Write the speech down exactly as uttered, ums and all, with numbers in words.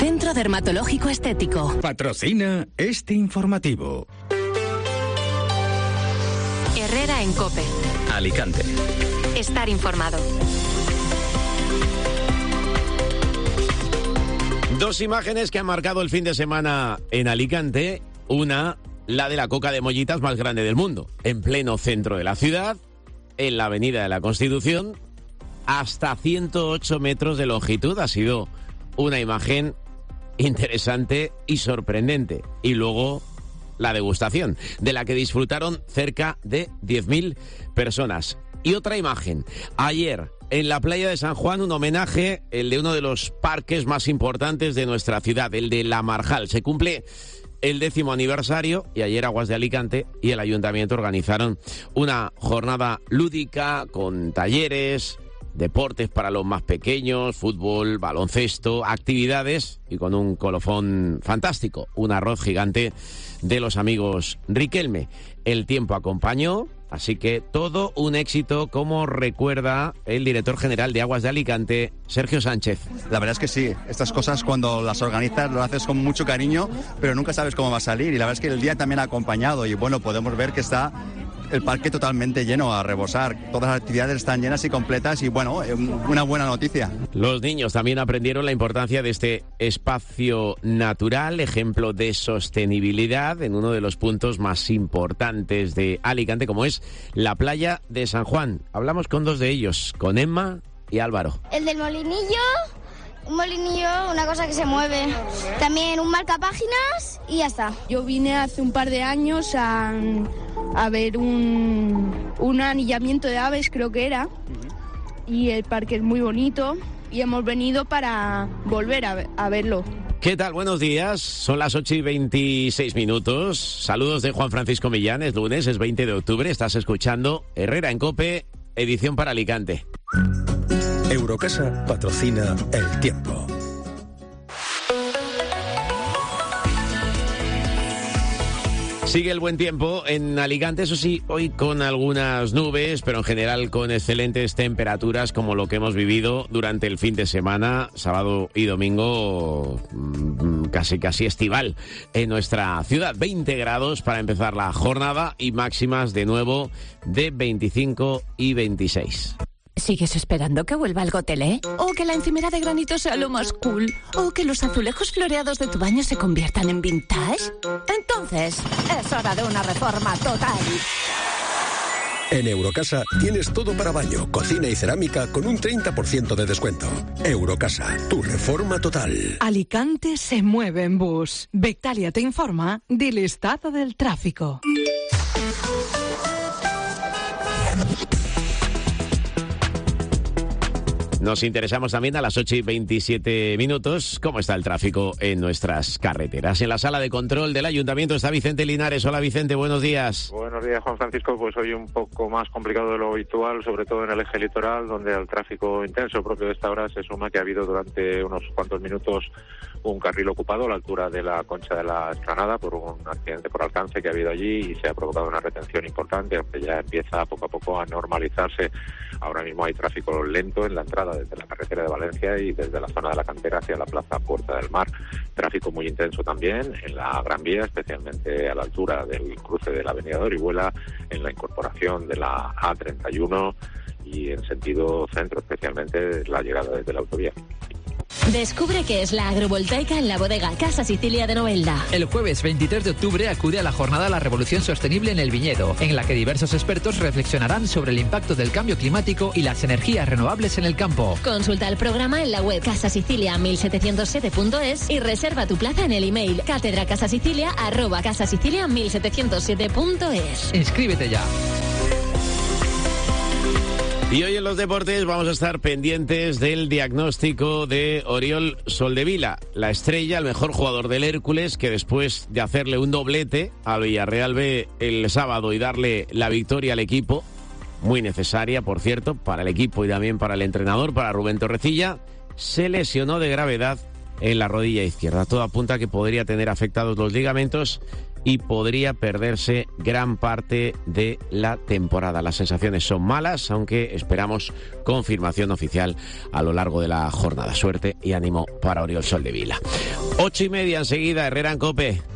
Centro Dermatológico Estético. Patrocina este informativo. Herrera en COPE. Alicante. Estar informado. Dos imágenes que han marcado el fin de semana en Alicante. Una, la de la coca de mollitas más grande del mundo, en pleno centro de la ciudad, en la Avenida de la Constitución, hasta ciento ocho metros de longitud. Ha sido una imagen interesante y sorprendente. Y luego la degustación, de la que disfrutaron cerca de diez mil personas. Y otra imagen, ayer en la playa de San Juan, un homenaje, el de uno de los parques más importantes de nuestra ciudad, el de La Marjal. Se cumple el décimo aniversario y ayer Aguas de Alicante y el Ayuntamiento organizaron una jornada lúdica con talleres, deportes para los más pequeños, fútbol, baloncesto, actividades y con un colofón fantástico, un arroz gigante de los amigos Riquelme. El tiempo acompañó, así que todo un éxito, como recuerda el director general de Aguas de Alicante, Sergio Sánchez. La verdad es que sí, estas cosas cuando las organizas lo haces con mucho cariño, pero nunca sabes cómo va a salir, y la verdad es que el día también ha acompañado y bueno, podemos ver que está el parque totalmente lleno a rebosar. Todas las actividades están llenas y completas y bueno, una buena noticia. Los niños también aprendieron la importancia de este espacio natural, ejemplo de sostenibilidad en uno de los puntos más importantes de Alicante, como es la playa de San Juan. Hablamos con dos de ellos, con Emma y Álvaro. El del molinillo, un molinillo, una cosa que se mueve. También un marcapáginas y ya está. Yo vine hace un par de años a, a ver un, un anillamiento de aves, creo que era, y el parque es muy bonito y hemos venido para volver a, a verlo. ¿Qué tal? Buenos días. Son las ocho y veintiséis minutos. Saludos de Juan Francisco Millán. Es lunes, es veinte de octubre. Estás escuchando Herrera en COPE, edición para Alicante. Eurocasa patrocina el tiempo. Sigue el buen tiempo en Alicante, eso sí, hoy con algunas nubes, pero en general con excelentes temperaturas como lo que hemos vivido durante el fin de semana, sábado y domingo, casi casi estival en nuestra ciudad. veinte grados para empezar la jornada y máximas de nuevo de veinticinco y veintiséis. ¿Sigues esperando que vuelva el gotelé? ¿O que la encimera de granito sea lo más cool? ¿O que los azulejos floreados de tu baño se conviertan en vintage? Entonces, es hora de una reforma total. En Eurocasa tienes todo para baño, cocina y cerámica con un treinta por ciento de descuento. Eurocasa, tu reforma total. Alicante se mueve en bus. Bectalia te informa del estado del tráfico. Nos interesamos también a las ocho y veintisiete minutos cómo está el tráfico en nuestras carreteras. En la sala de control del Ayuntamiento está Vicente Linares. Hola Vicente, buenos días. Buenos días, Juan Francisco. Pues hoy un poco más complicado de lo habitual, sobre todo en el eje litoral, donde al tráfico intenso propio de esta hora se suma que ha habido durante unos cuantos minutos un carril ocupado a la altura de la Concha de la Explanada por un accidente por alcance que ha habido allí y se ha provocado una retención importante, aunque ya empieza poco a poco a normalizarse. Ahora mismo hay tráfico lento en la entrada desde la carretera de Valencia y desde la zona de la Cantera hacia la Plaza Puerta del Mar. Tráfico muy intenso también en la Gran Vía, especialmente a la altura del cruce de la Avenida de Orihuela, en la incorporación de la A treinta y uno y en sentido centro, especialmente la llegada desde la autovía. Descubre qué es la agrovoltaica en la bodega Casa Sicilia de Novelda. El jueves veintitrés de octubre acude a la jornada La Revolución Sostenible en el Viñedo, en la que diversos expertos reflexionarán sobre el impacto del cambio climático y las energías renovables en el campo. Consulta el programa en la web casa sicilia mil setecientos siete punto es y reserva tu plaza en el email catedracasasicilia arroba casasicilia mil setecientos siete punto es. Inscríbete ya. Y hoy en los deportes vamos a estar pendientes del diagnóstico de Oriol Soldevila, la estrella, el mejor jugador del Hércules, que después de hacerle un doblete al Villarreal B el sábado y darle la victoria al equipo, muy necesaria, por cierto, para el equipo y también para el entrenador, para Rubén Torrecilla, se lesionó de gravedad en la rodilla izquierda. Todo apunta a que podría tener afectados los ligamentos y podría perderse gran parte de la temporada. Las sensaciones son malas, aunque esperamos confirmación oficial a lo largo de la jornada. Suerte y ánimo para Oriol Soldevila. Ocho y media enseguida, Herrera en COPE.